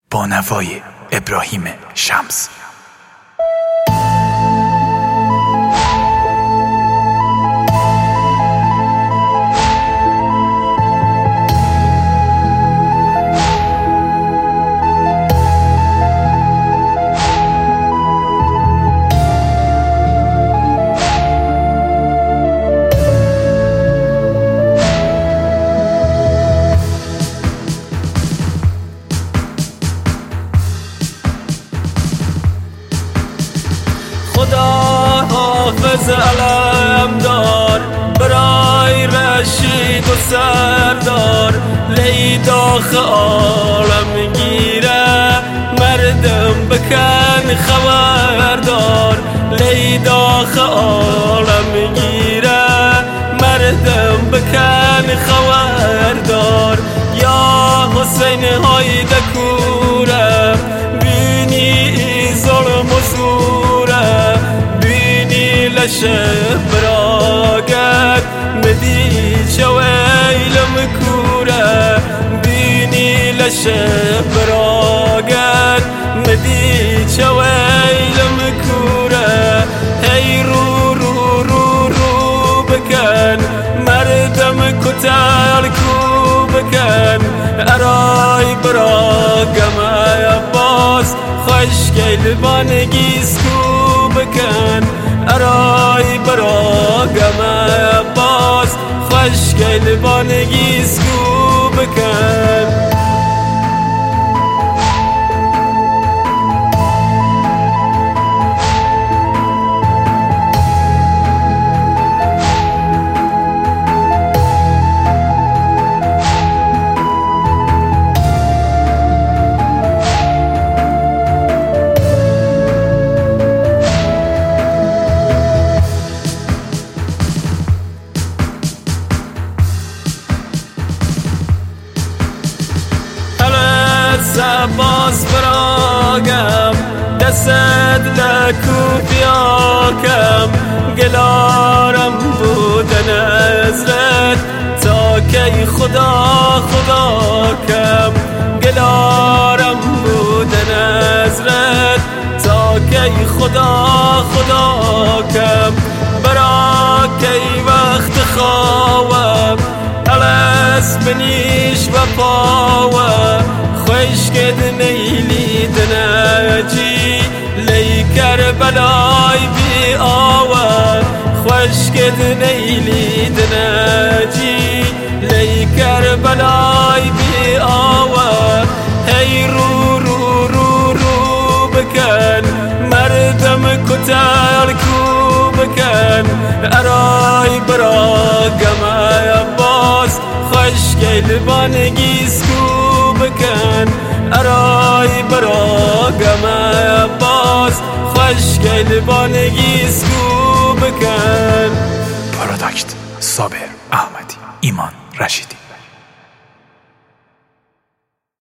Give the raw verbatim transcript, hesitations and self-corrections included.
با نوای ابراهیم شمس. خدا حافظ علم دار برای رشید و سردار، لیداخ عالم گیره مردم بکن خبردار، لیداخ عالم گیره مردم بکن خبردار. یا حسین های دکوره بینی ظلم و زوره، بینی لشه براگت مدی چویلم کوره، بینی لشه براگت مدی چویلم کوره. هی رو رو رو رو بکن مردم کتل کو بکن، ارای براگم عباس خوشگل بانگیز کو بکن، ارای براگم عباس خوشگل بانگیز کو بکن. عباس براگم دست لکو بیاکم، گلارم بودن ازرت تا کی خدا خدا کم، گلارم بودن ازرت تا کی خدا خدا کم. برا کی وقت خوابم الس بنیش و پاوم، خوشگد نیلی دنجی لی کربلای بی آوه، خوشگد نیلی دنجی لی کربلای بی آوه. هی رو رو رو رو بکن مردم کتل کو بکن، ارای براگم عباس خوشگل بانگیز کو بکن، ارای براگم عباس خوشگل بانگیز کو بکن. پروداکت صابر احمدی، ایمان رشیدی.